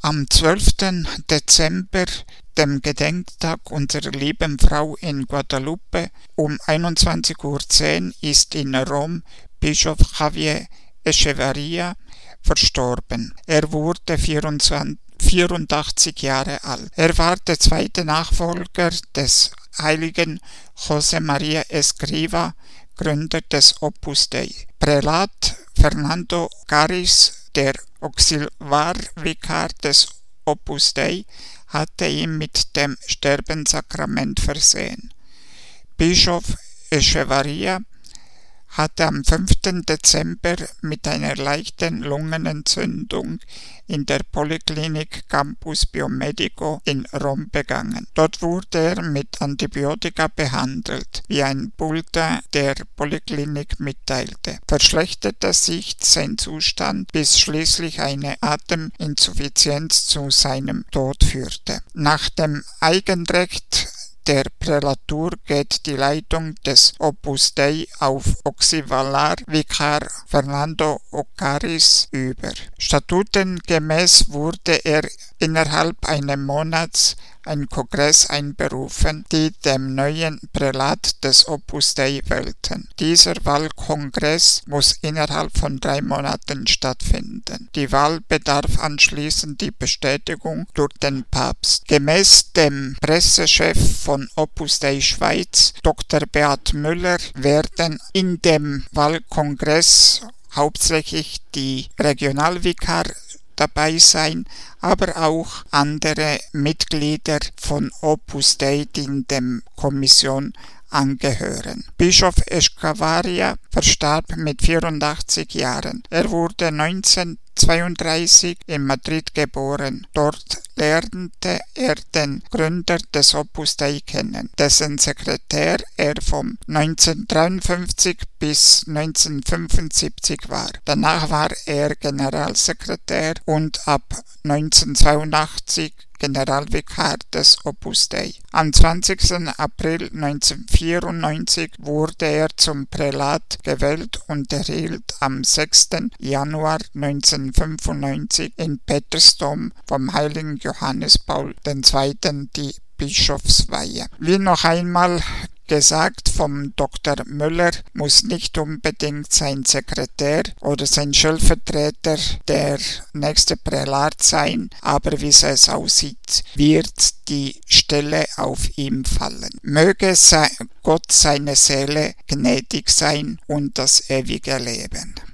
Am 12. Dezember, dem Gedenktag unserer lieben Frau in Guadalupe, um 21:10 Uhr ist in Rom Bischof Javier Echevarría verstorben. Er wurde 84 Jahre alt. Er war der zweite Nachfolger des heiligen José María Escrivá, Gründer des Opus Dei. Prälat Fernando Garis, der Auxiliarvikar des Opus Dei, hatte ihn mit dem Sterbensakrament versehen. Bischof Echevarría hatte am 5. Dezember mit einer leichten Lungenentzündung in der Poliklinik Campus Biomedico in Rom begangen. Dort wurde er mit Antibiotika behandelt, wie ein Bulletin der Poliklinik mitteilte. Verschlechterte sich sein Zustand, bis schließlich eine Ateminsuffizienz zu seinem Tod führte. Nach dem Eigenrecht der Prälatur geht die Leitung des Opus Dei auf Auxiliarvikar Fernando Garis über. Statutengemäß wurde er innerhalb eines Monats ein Kongress einberufen, die dem neuen Prälat des Opus Dei wählten. Dieser Wahlkongress muss innerhalb von 3 Monaten stattfinden. Die Wahl bedarf anschließend die Bestätigung durch den Papst. Gemäß dem Pressechef von Opus Dei Schweiz, Dr. Beat Müller, werden in dem Wahlkongress hauptsächlich die Regionalvikar dabei sein, aber auch andere Mitglieder von Opus Dei, die in der Kommission angehören. Bischof Echevarría verstarb mit 84 Jahren. Er wurde 1932 in Madrid geboren. Dort lernte er den Gründer des Opus Dei kennen, dessen Sekretär er von 1953 bis 1975 war. Danach war er Generalsekretär und ab 1982 Generalvikar des Opus Dei. Am 20. April 1994 wurde er zum Prälat gewählt und erhielt am 6. Januar 1995 in Petersdom vom heiligen Johannes Paul II. Die Bischofsweihe. Wie noch einmal gesagt vom Dr. Müller, muss nicht unbedingt sein Sekretär oder sein Stellvertreter der nächste Prälat sein, aber wie es aussieht, wird die Stelle auf ihm fallen. Möge Gott seine Seele gnädig sein und das ewige Leben.